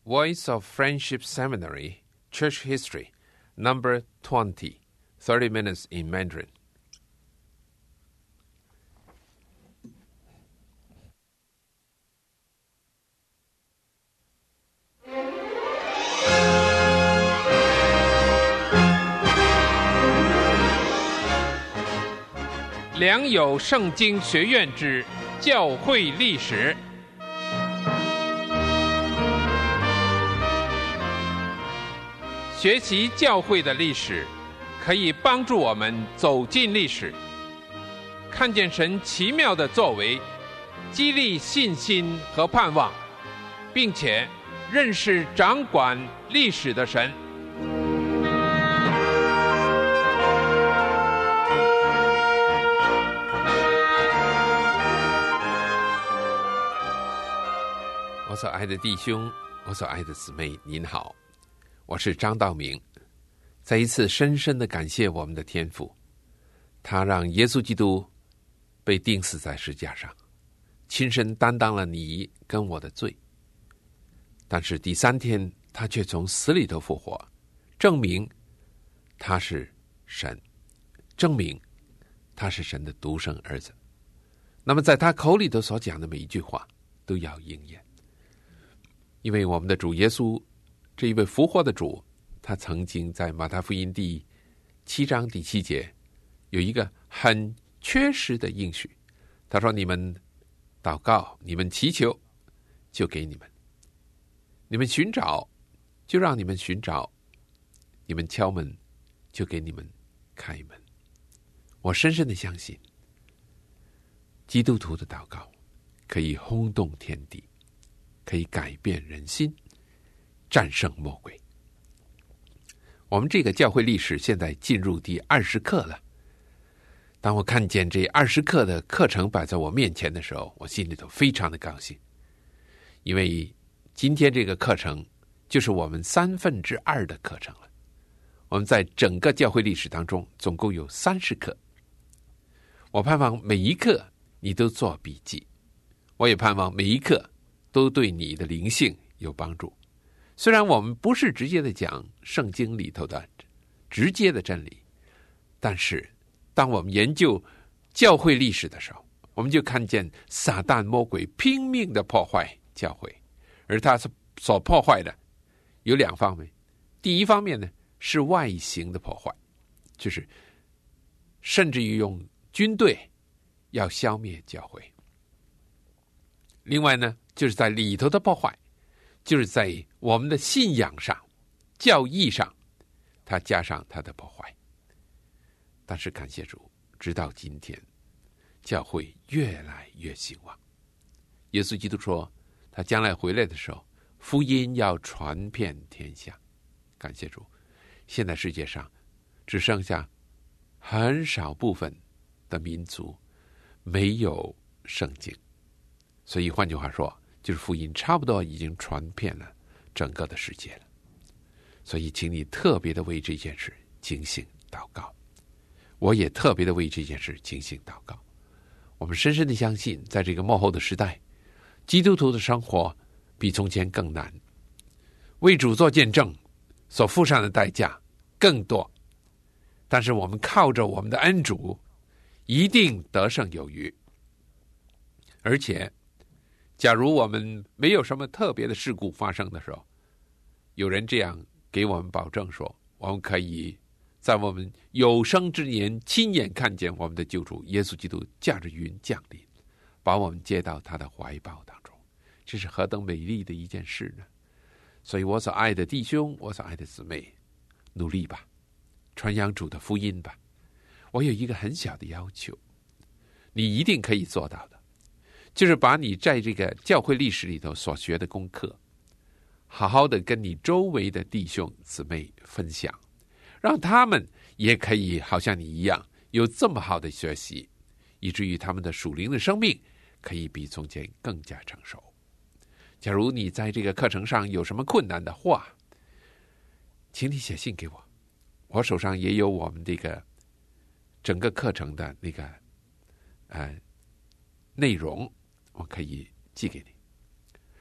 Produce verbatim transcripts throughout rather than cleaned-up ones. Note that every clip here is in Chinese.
Voice of Friendship Seminary, Church History, Number twenty, thirty minutes in Mandarin. 良友圣经学院之教会历史。学习教会的历史，可以帮助我们走进历史，看见神奇妙的作为，激励信心和盼望，并且认识掌管历史的神。 我所爱的弟兄，我所爱的姊妹，您好，我是张道明。再一次深深的感谢我们的天父，他让耶稣基督被钉死在十字架上，亲身担当了你跟我的罪。但是第三天他却从死里头复活，证明他是神，证明他是神的独生儿子。那么在他口里头所讲的每一句话都要应验，因为我们的主耶稣这一位复活的主，他曾经在马太福音第七章第七节有一个很确实的应许，他说：你们祷告，你们祈求，就给你们；你们寻找，就让你们寻找；你们敲门，就给你们开门。我深深的相信，基督徒的祷告可以轰动天地，可以改变人心，战胜魔鬼。我们这个教会历史现在进入第二十课了。当我看见这二十课的课程摆在我面前的时候，我心里头非常的高兴，因为今天这个课程就是我们三分之二的课程了。我们在整个教会历史当中总共有三十课，我盼望每一课你都做笔记，我也盼望每一课都对你的灵性有帮助。虽然我们不是直接的讲圣经里头的直接的真理，但是当我们研究教会历史的时候，我们就看见撒旦魔鬼拼命的破坏教会，而他所破坏的有两方面。第一方面呢，是外形的破坏，就是甚至于用军队要消灭教会。另外呢，就是在里头的破坏，就是在我们的信仰上、教义上，他加上他的破坏。但是感谢主，直到今天，教会越来越兴旺。耶稣基督说，他将来回来的时候，福音要传遍天下。感谢主，现在世界上只剩下很少部分的民族没有圣经，所以换句话说，就是福音差不多已经传遍了整个的世界了。所以请你特别的为这件事警醒祷告，我也特别的为这件事警醒祷告。我们深深的相信，在这个末后的时代，基督徒的生活比从前更难，为主做见证所付上的代价更多，但是我们靠着我们的恩主一定得胜有余。而且假如我们没有什么特别的事故发生的时候，有人这样给我们保证说，我们可以在我们有生之年亲眼看见我们的救主耶稣基督驾着云降临，把我们接到他的怀抱当中。这是何等美丽的一件事呢？所以我所爱的弟兄，我所爱的姊妹，努力吧，传扬主的福音吧。我有一个很小的要求，你一定可以做到的，就是把你在这个教会历史里头所学的功课，好好的跟你周围的弟兄姊妹分享，让他们也可以好像你一样有这么好的学习，以至于他们的属灵的生命可以比从前更加成熟。假如你在这个课程上有什么困难的话，请你写信给我，我手上也有我们这个整个课程的那个呃内容，我可以寄给你。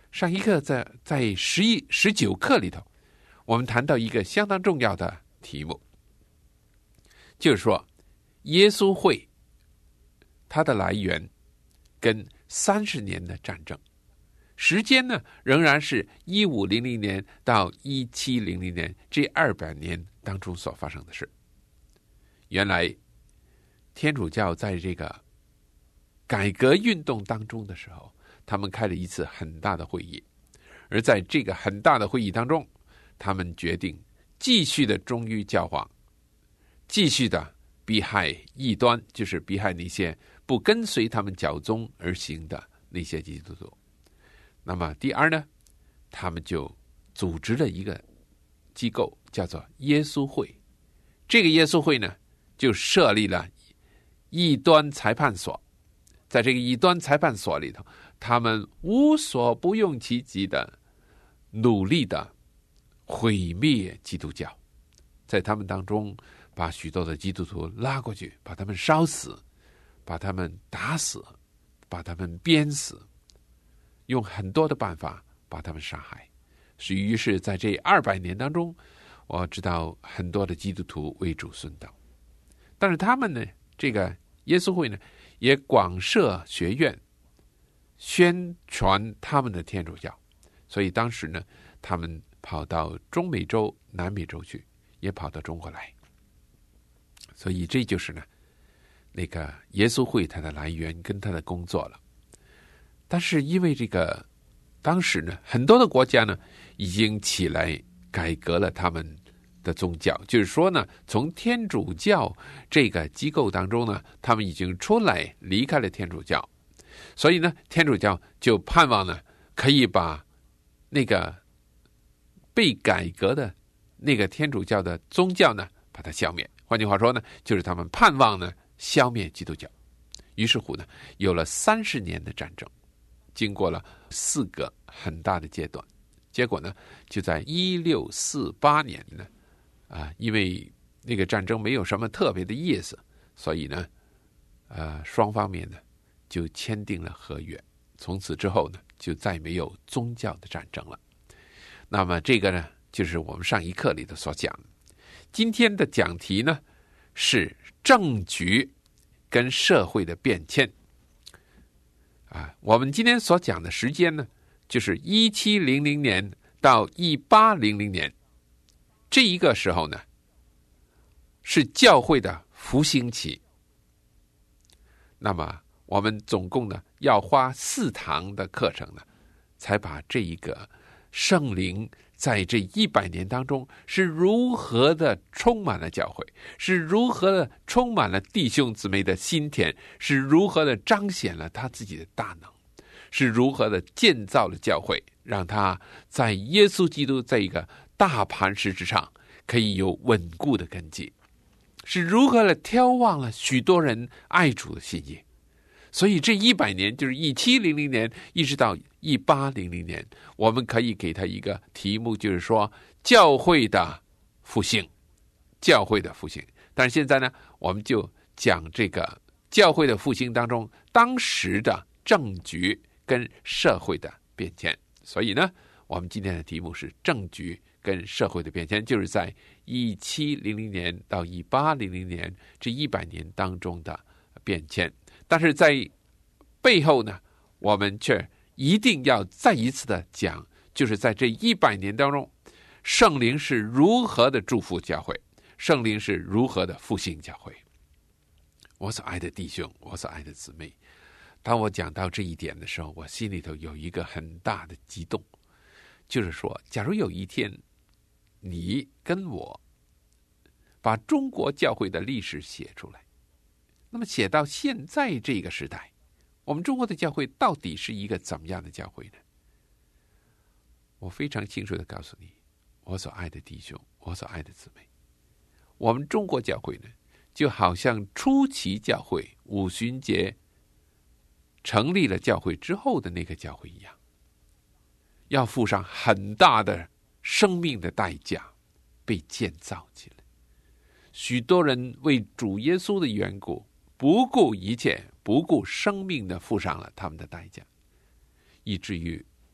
上一课在在十一十九课里头，我们谈到一个相当重要的题目，就是说耶稣会它的来源跟三十年的战争，时间呢仍然是一五零零年到一七零零年这二百年当中所发生的事。原来天主教在这个改革运动当中的时候，他们开了一次很大的会议，而在这个很大的会议当中，他们决定继续的忠于教皇，继续的逼害异端，就是逼害那些不跟随他们教宗而行的那些基督徒。那么第二呢，他们就组织了一个机构，叫做耶稣会。这个耶稣会呢，就设立了异端裁判所。在这个异端裁判所里头，他们无所不用其极的努力的毁灭基督教，在他们当中把许多的基督徒拉过去，把他们烧死，把他们打死，把他们鞭死，用很多的办法把他们杀害。于是在这二百年当中，我知道很多的基督徒为主殉道。但是他们呢，这个耶稣会呢，也广设学院，宣传他们的天主教。所以当时呢，他们跑到中美洲、南美洲去，也跑到中国来。所以这就是呢，那个耶稣会它的来源跟它的工作了。但是因为这个当时呢，很多的国家呢已经起来改革了他们的宗教，就是说呢，从天主教这个机构当中呢，他们已经出来离开了天主教，所以呢，天主教就盼望呢，可以把那个被改革的那个天主教的宗教呢，把它消灭。换句话说呢，就是他们盼望呢，消灭基督教。于是乎呢，有了三十年的战争，经过了四个很大的阶段，结果呢，就在一六四八年呢，啊，因为那个战争没有什么特别的意思，所以呢，呃，双方面呢就签订了和约。从此之后呢，就再没有宗教的战争了。那么这个呢，就是我们上一课里的所讲。今天的讲题呢，是政局跟社会的变迁。啊，我们今天所讲的时间呢，就是一七零零年到一八零零年。这一个时候呢，是教会的复兴期。那么我们总共呢要花四堂的课程呢，才把这一个圣灵在这一百年当中是如何的充满了教会，是如何的充满了弟兄姊妹的心田，是如何的彰显了他自己的大能，是如何的建造了教会，让他在耶稣基督这一个大磐石之上可以有稳固的根基，是如何的挑旺了许多人爱主的心意。所以这一百年就是一七零零年一直到一八零零年，我们可以给他一个题目，就是说教会的复兴，教会的复兴。但是现在呢，我们就讲这个教会的复兴当中当时的政局跟社会的变迁。所以呢，我们今天的题目是政局跟社会的变迁，就是在一七零零年到一八零零年这一百年当中的变迁。但是在背后呢，我们却一定要再一次的讲，就是在这一百年当中，圣灵是如何的祝福教会，圣灵是如何的复兴教会。我所爱的弟兄，我所爱的姊妹，当我讲到这一点的时候，我心里头有一个很大的激动，就是说，假如有一天你跟我把中国教会的历史写出来，那么写到现在这个时代，我们中国的教会到底是一个怎么样的教会呢？我非常清楚地告诉你，我所爱的弟兄，我所爱的姊妹，我们中国教会呢，就好像初期教会五旬节成立了教会之后的那个教会一样，要付上很大的生命的代价被建造起来。许多人为主耶稣的缘故，不顾一切，不顾生命的付上了他们的代价，以至于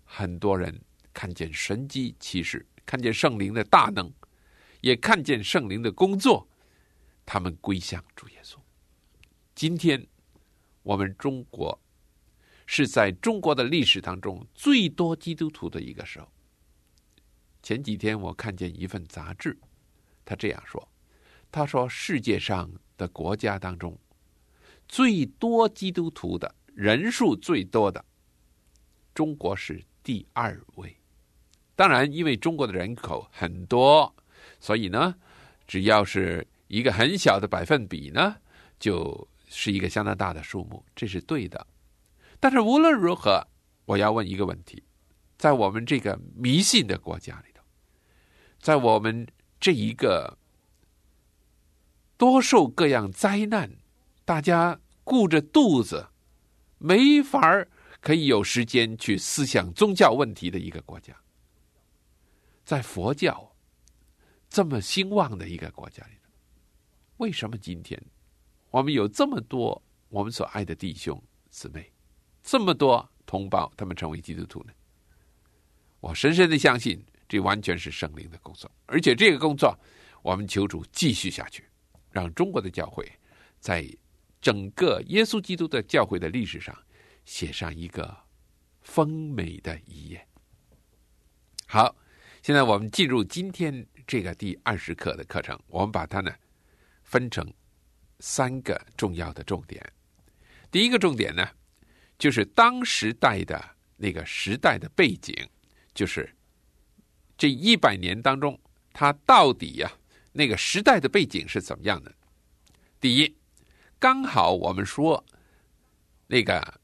很多人看见神迹奇事，看见圣灵的大能，也看见圣灵的工作，他们归向主耶稣。今天我们中国是在中国的历史当中最多基督徒的一个时候。前几天我看见一份杂志，他这样说，他说世界上的国家当中最多基督徒的人数最多的，中国是第二位。当然因为中国的人口很多，所以呢只要是一个很小的百分比呢，就是一个相当大的数目，这是对的。但是无论如何，我要问一个问题，在我们这个迷信的国家里头，在我们这一个多受各样灾难，大家顾着肚子没法可以有时间去思想宗教问题的一个国家，在佛教这么兴旺的一个国家里，为什么今天我们有这么多我们所爱的弟兄姊妹，这么多同胞他们成为基督徒呢？我深深的相信这完全是圣灵的工作，而且这个工作我们求主继续下去，让中国的教会在整个耶稣基督的教会的历史上写上一个丰美的一页。好，现在我们进入今天这个第二十课的课程，我们把它呢分成三个重要的重点。第一个重点呢，就是当时代的那个时代的背景，就是这一百年当中，它到底呀、啊、那个时代的背景是怎么样的？第一，刚好我们说那个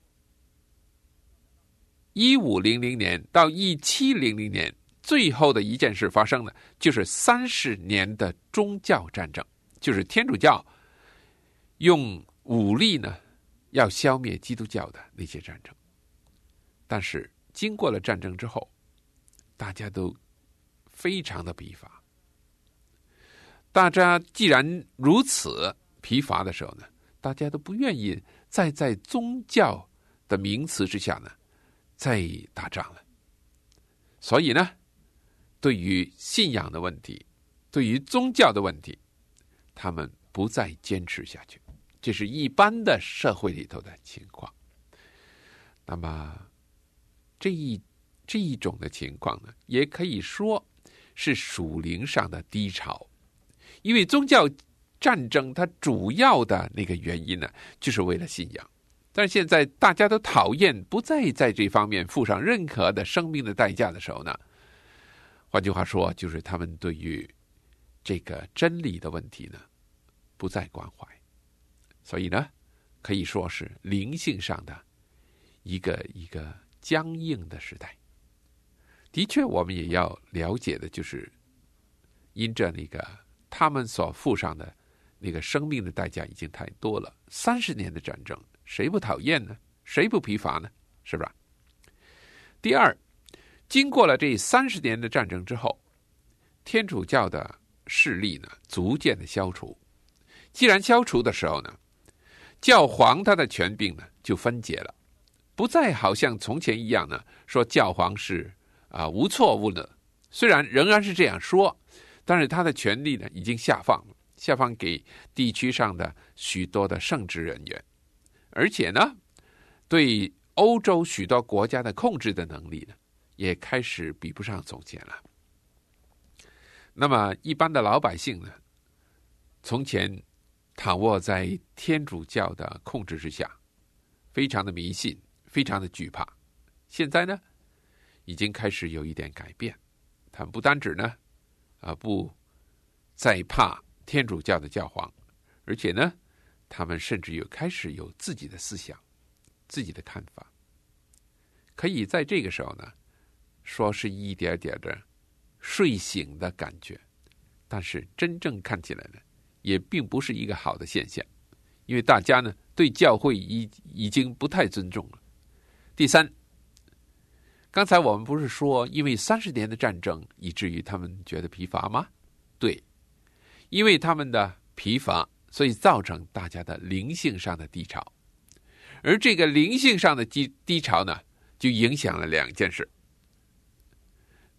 一五零零年到一七零零年最后的一件事发生了，就是三十年的宗教战争，就是天主教用武力呢要消灭基督教的那些战争。但是经过了战争之后，大家都非常的疲乏。大家既然如此疲乏的时候呢，大家都不愿意再在宗教的名词之下呢再打仗了。所以呢，对于信仰的问题，对于宗教的问题，他们不再坚持下去，这是一般的社会里头的情况。那么这一这一种的情况呢，也可以说是属灵上的低潮。因为宗教战争它主要的那个原因呢，就是为了信仰。但是现在大家都讨厌，不再在这方面付上任何的生命的代价的时候呢，换句话说，就是他们对于这个真理的问题呢不再关怀。所以呢，可以说是灵性上的一个一个僵硬的时代。的确我们也要了解的，就是因着那个他们所付上的那个生命的代价已经太多了。三十年的战争，谁不讨厌呢？谁不疲乏呢？是吧？第二，经过了这三十年的战争之后，天主教的势力呢逐渐的消除。既然消除的时候呢，教皇他的权柄呢就分解了，不再好像从前一样呢说教皇是啊、呃、无错误的。虽然仍然是这样说，但是他的权力呢已经下放了，下放给地区上的许多的圣职人员，而且呢对欧洲许多国家的控制的能力呢也开始比不上从前了。那么一般的老百姓呢，从前躺卧在天主教的控制之下，非常的迷信，非常的惧怕。现在呢已经开始有一点改变，他们不单止呢啊不再怕天主教的教皇，而且呢他们甚至有开始有自己的思想，自己的看法，可以在这个时候呢说是一点点的睡醒的感觉。但是真正看起来呢也并不是一个好的现象，因为大家呢对教会已已经不太尊重了。第三，刚才我们不是说因为三十年的战争以至于他们觉得疲乏吗？对，因为他们的疲乏，所以造成大家的灵性上的低潮。而这个灵性上的低低潮呢，就影响了两件事。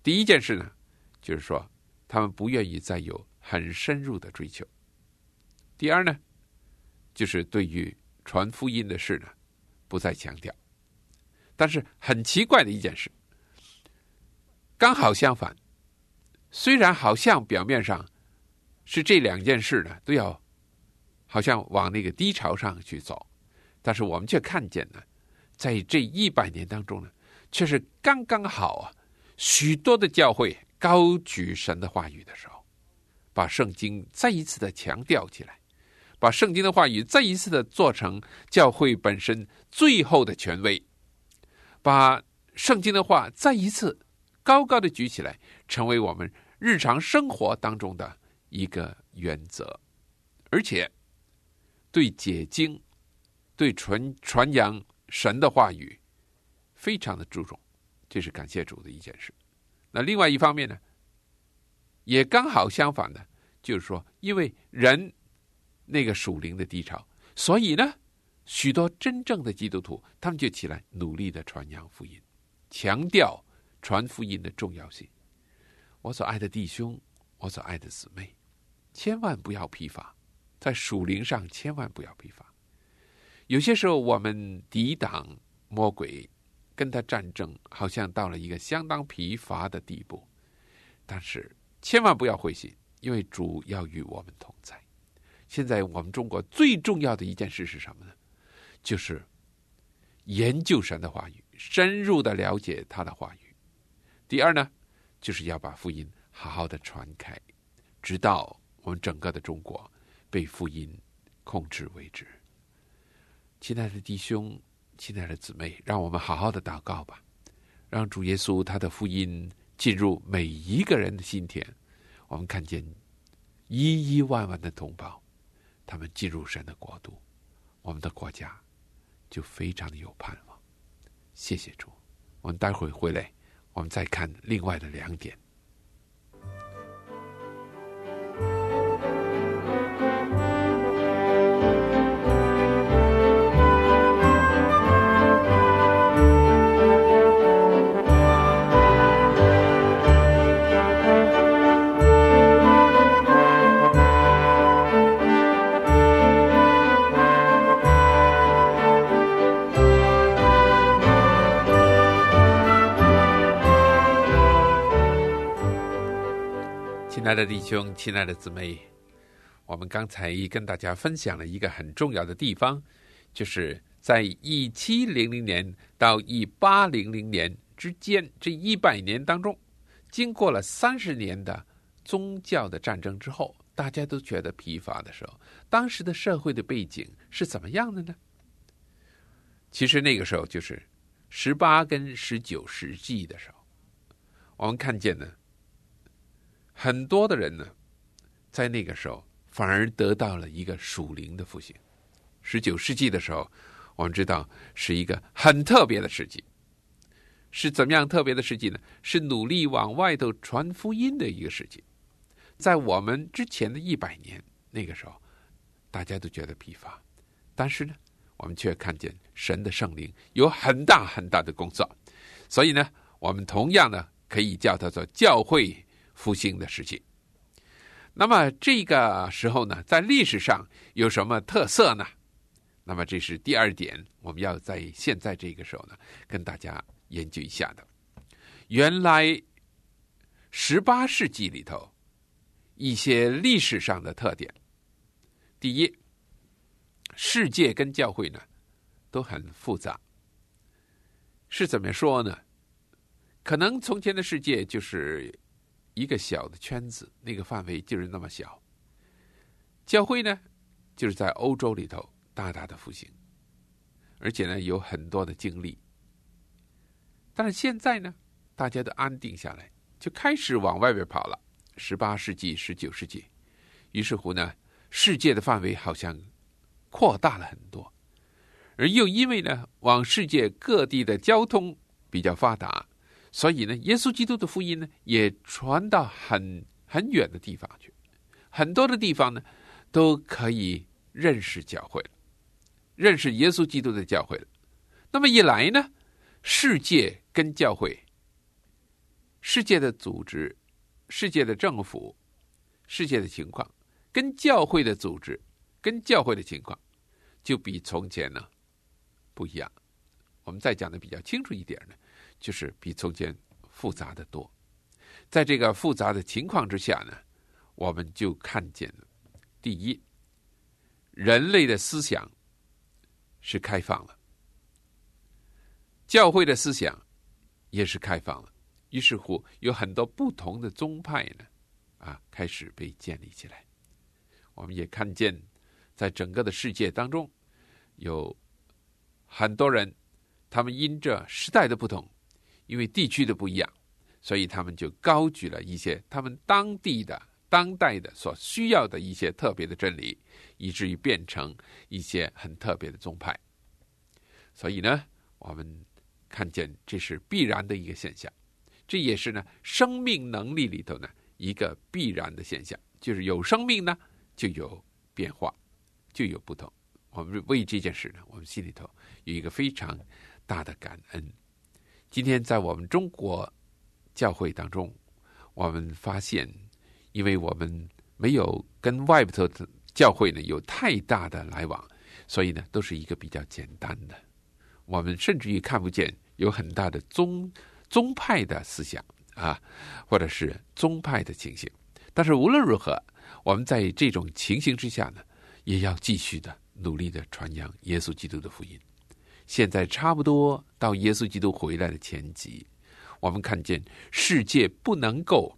第一件事呢，就是说他们不愿意再有很深入的追求。第二呢，就是对于传福音的事呢，不再强调。但是很奇怪的一件事，刚好相反，虽然好像表面上是这两件事呢都要好像往那个低潮上去走，但是我们却看见呢，在这一百年当中呢，却是刚刚好啊，许多的教会高举神的话语的时候，把圣经再一次的强调起来，把圣经的话语再一次的做成教会本身最后的权威，把圣经的话再一次高高的举起来，成为我们日常生活当中的一个原则，而且对解经、对传传扬神的话语非常的注重，这是感谢主的一件事。那另外一方面呢，也刚好相反的，就是说，因为人那个属灵的低潮，所以呢，许多真正的基督徒，他们就起来努力的传扬福音，强调传福音的重要性。我所爱的弟兄，我所爱的姊妹，千万不要疲乏，在属灵上千万不要疲乏。有些时候我们抵挡魔鬼，跟他战争，好像到了一个相当疲乏的地步，但是千万不要灰心，因为主要与我们同在。现在我们中国最重要的一件事是什么呢？就是研究神的话语，深入的了解他的话语。第二呢，就是要把福音好好的传开，直到我们整个的中国被福音控制为止。亲爱的弟兄，亲爱的姊妹，让我们好好的祷告吧，让主耶稣他的福音进入每一个人的心田。我们看见一亿万万的同胞，他们进入神的国度，我们的国家就非常的有盼望。谢谢主。我们待会回来，我们再看另外的两点。亲爱的弟兄，亲爱的姊妹，我们刚才跟大家分享了一个很重要的地方，就是在一七零零年到一八零零年之间这一百年当中，经过了三十年的宗教的战争之后，大家都觉得疲乏的时候，当时的社会的背景是怎么样的呢？其实那个时候就是十八跟十九世纪的时候，我们看见呢，很多的人呢，在那个时候反而得到了一个属灵的复兴。十九世纪的时候，我们知道是一个很特别的世纪。是怎么样特别的世纪呢？是努力往外头传福音的一个世纪。在我们之前的一百年，那个时候大家都觉得疲乏，但是呢，我们却看见神的圣灵有很大很大的工作。所以呢，我们同样呢，可以叫它做教会复兴的时期。那么这个时候呢，在历史上有什么特色呢？那么这是第二点，我们要在现在这个时候呢，跟大家研究一下的。原来十八世纪里头一些历史上的特点，第一，世界跟教会呢都很复杂。是怎么说呢？可能从前的世界就是一个小的圈子，那个范围就是那么小。教会呢，就是在欧洲里头大大的复兴，而且呢有很多的经历。但是现在呢，大家都安定下来，就开始往外边跑了。十八世纪、十九世纪，于是乎呢，世界的范围好像扩大了很多，而又因为呢，往世界各地的交通比较发达，所以呢，耶稣基督的福音呢，也传到很很远的地方去，很多的地方呢，都可以认识教会了，认识耶稣基督的教会了。那么一来呢，世界跟教会世界的组织、世界的政府、世界的情况，跟教会的组织、跟教会的情况，就比从前呢不一样。我们再讲的比较清楚一点呢，就是比从前复杂的多。在这个复杂的情况之下呢，我们就看见了，第一，人类的思想是开放了，教会的思想也是开放了，于是乎有很多不同的宗派呢，啊，开始被建立起来。我们也看见，在整个的世界当中，有很多人，他们因着时代的不同，因为地区的不一样，所以他们就高举了一些他们当地的、当代的所需要的一些特别的真理，以至于变成一些很特别的宗派。所以呢，我们看见这是必然的一个现象，这也是呢生命能力里头呢一个必然的现象，就是有生命呢就有变化，就有不同。我们为这件事呢，我们心里头有一个非常大的感恩。今天在我们中国教会当中，我们发现，因为我们没有跟外头的教会呢有太大的来往，所以呢都是一个比较简单的。我们甚至于看不见有很大的宗宗派的思想啊，或者是宗派的情形。但是无论如何，我们在这种情形之下呢，也要继续的努力的传扬耶稣基督的福音。现在差不多到耶稣基督回来的前夕，我们看见世界不能够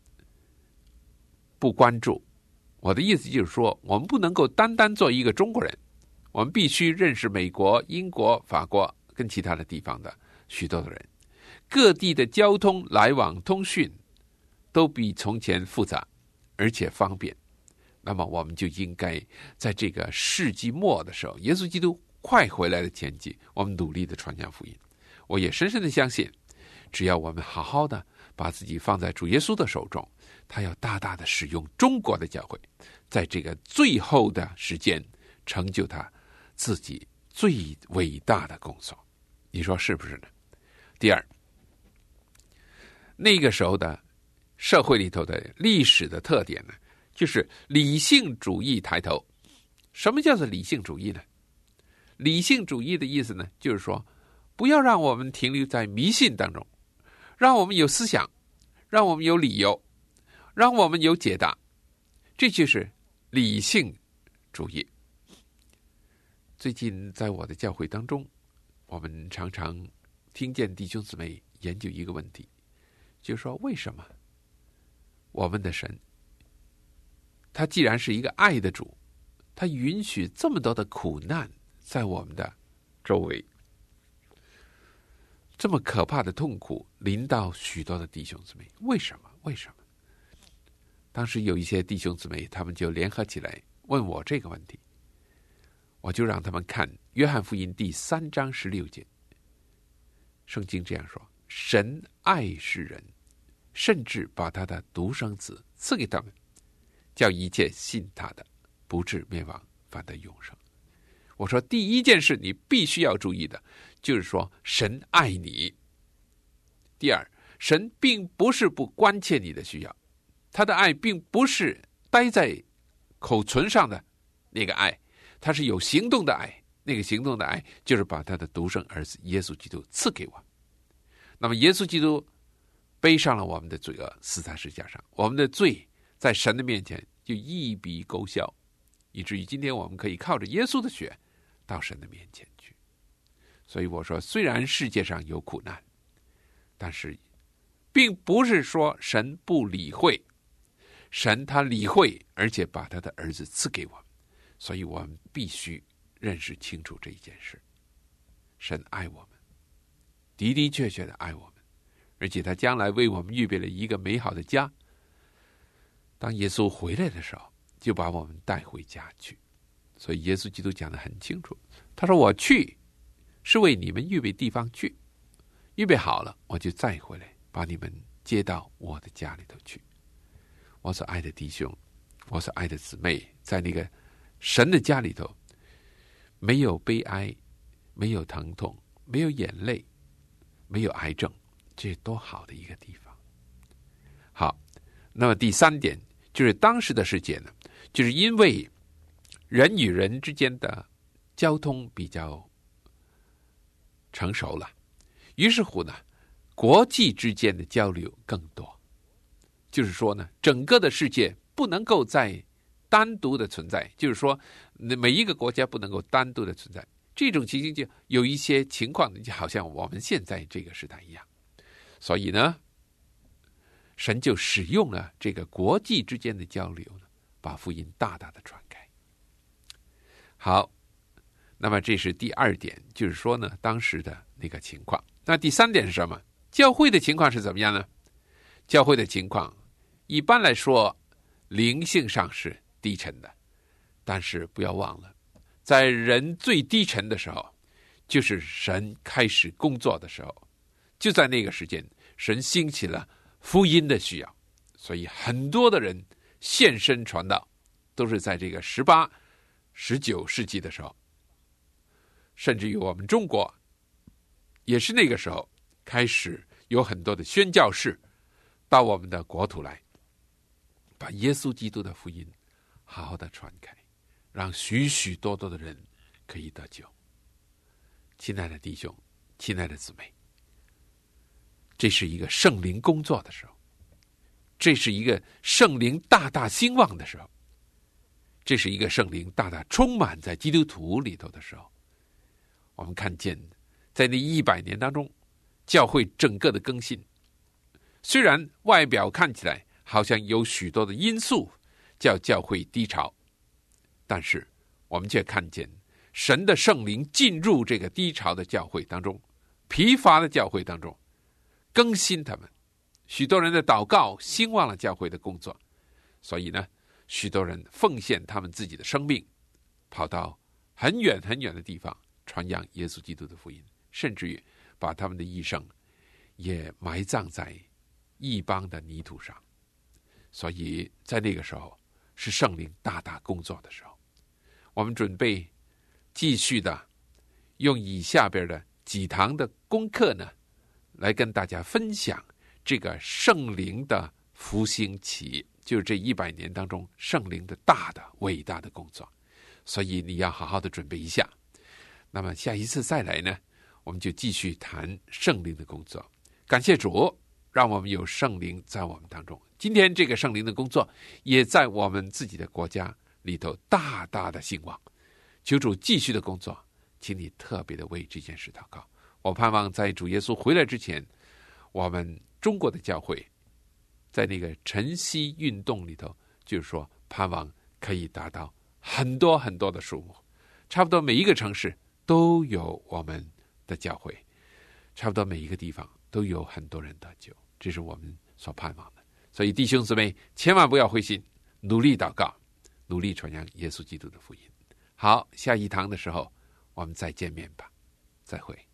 不关注。我的意思就是说，我们不能够单单做一个中国人，我们必须认识美国、英国、法国跟其他的地方的许多的人。各地的交通来往通讯都比从前复杂而且方便，那么我们就应该在这个世纪末的时候，耶稣基督快回来的前夕，我们努力的传扬福音。我也深深的相信，只要我们好好的把自己放在主耶稣的手中，他要大大的使用中国的教会，在这个最后的时间成就他自己最伟大的工作。你说是不是呢？第二，那个时候的社会里头的历史的特点呢，就是理性主义抬头。什么叫做理性主义呢？理性主义的意思呢，就是说不要让我们停留在迷信当中，让我们有思想，让我们有理由，让我们有解答，这就是理性主义。最近在我的教会当中，我们常常听见弟兄姊妹研究一个问题，就是说为什么我们的神，他既然是一个爱的主，他允许这么多的苦难在我们的周围，这么可怕的痛苦临到许多的弟兄姊妹，为什么？为什么？当时有一些弟兄姊妹，他们就联合起来问我这个问题，我就让他们看约翰福音第三章十六节，圣经这样说：神爱世人，甚至把他的独生子赐给他们，叫一切信他的不至灭亡，反得永生。我说第一件事你必须要注意的，就是说神爱你。第二，神并不是不关切你的需要，他的爱并不是待在口唇上的那个爱，他是有行动的爱。那个行动的爱就是把他的独生儿子耶稣基督赐给我。那么耶稣基督背上了我们的罪恶，死在十字架上，我们的罪在神的面前就一笔勾销，以至于今天我们可以靠着耶稣的血到神的面前去。所以我说，虽然世界上有苦难，但是并不是说神不理会，神他理会，而且把他的儿子赐给我们。所以我们必须认识清楚这一件事，神爱我们，的的确确的爱我们，而且他将来为我们预备了一个美好的家。当耶稣回来的时候，就把我们带回家去。所以耶稣基督讲得很清楚，他说我去是为你们预备地方去，预备好了我就再回来把你们接到我的家里头去。我所爱的弟兄，我所爱的姊妹，在那个神的家里头，没有悲哀，没有疼痛，没有眼泪，没有癌症，这多好的一个地方。 那么第三点就是当时的世界呢，就是因为人与人之间的交通比较成熟了，于是乎呢，国际之间的交流更多。就是说呢，整个的世界不能够再单独的存在，就是说每一个国家不能够单独的存在。这种情形就有一些情况就好像我们现在这个时代一样。所以呢，神就使用了这个国际之间的交流呢，把福音大大的传开。好，那么这是第二点，就是说呢，当时的那个情况。那第三点是什么？教会的情况是怎么样呢？教会的情况一般来说灵性上是低沉的，但是不要忘了，在人最低沉的时候，就是神开始工作的时候。就在那个时间，神兴起了福音的需要，所以很多的人现身传道，都是在这个十八、十九世纪的时候。甚至于我们中国也是那个时候开始有很多的宣教士到我们的国土来，把耶稣基督的福音好好的传开，让许许多多的人可以得救。亲爱的弟兄，亲爱的姊妹，这是一个圣灵工作的时候，这是一个圣灵大大兴旺的时候，这是一个圣灵大大充满在基督徒里头的时候。我们看见在那一百年当中，教会整个的更新，虽然外表看起来好像有许多的因素叫教会低潮，但是我们却看见神的圣灵进入这个低潮的教会当中，疲乏的教会当中，更新他们。许多人的祷告兴旺了教会的工作，所以呢，许多人奉献他们自己的生命，跑到很远很远的地方传扬耶稣基督的福音，甚至于把他们的一生也埋葬在异邦的泥土上。所以在那个时候是圣灵大大工作的时候。我们准备继续的用以下边的几堂的功课呢，来跟大家分享这个圣灵的复兴期，就是这一百年当中圣灵的大的伟大的工作。所以你要好好的准备一下。那么下一次再来呢，我们就继续谈圣灵的工作。感谢主，让我们有圣灵在我们当中。今天这个圣灵的工作也在我们自己的国家里头大大的兴旺。求主继续的工作，请你特别的为这件事祷告。我盼望在主耶稣回来之前，我们中国的教会在那个晨曦运动里头，就是说盼望可以达到很多很多的数目，差不多每一个城市都有我们的教会，差不多每一个地方都有很多人得救，这是我们所盼望的。所以弟兄姊妹千万不要灰心，努力祷告，努力传扬耶稣基督的福音。好，下一堂的时候我们再见面吧，再会。